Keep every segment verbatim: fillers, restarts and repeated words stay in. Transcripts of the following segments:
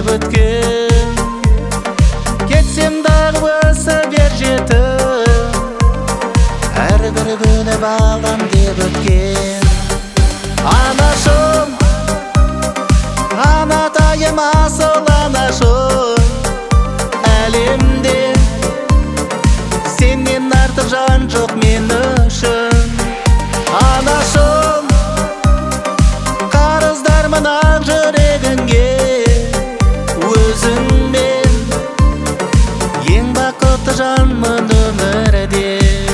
деп өткен. Кетсем дағы болса бер жетіп, әрбір күні балам деп өткен. Анашым, анатайым асыл анашым, әлемде сеннен артық жан жоқ мен үшін. Анашым, қарыздармын ақ жүрегіңе, өзіңмен ең бақытты жанмын өмірде.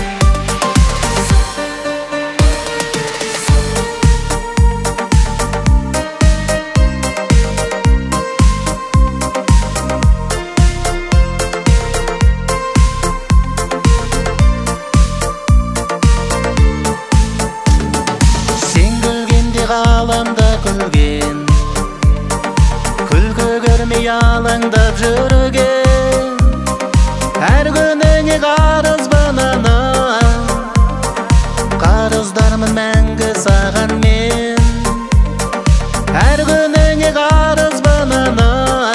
Ғаламда күлген, күлкі көрмей алаңдап жүрген, әр күніне қарызбын ана, қарыздармын мәңгі саған мен. Әр күніне қарызбын ана,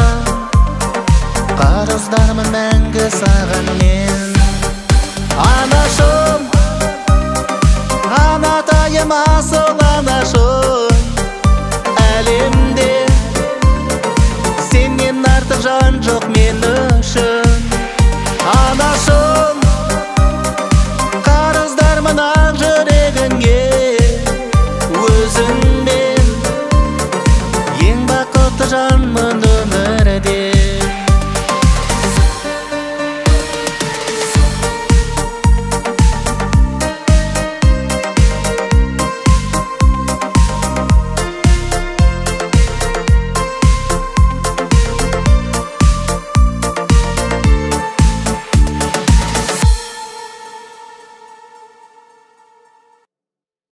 қарыздармын мәңгі саған мен. Анашым, анатайым асыл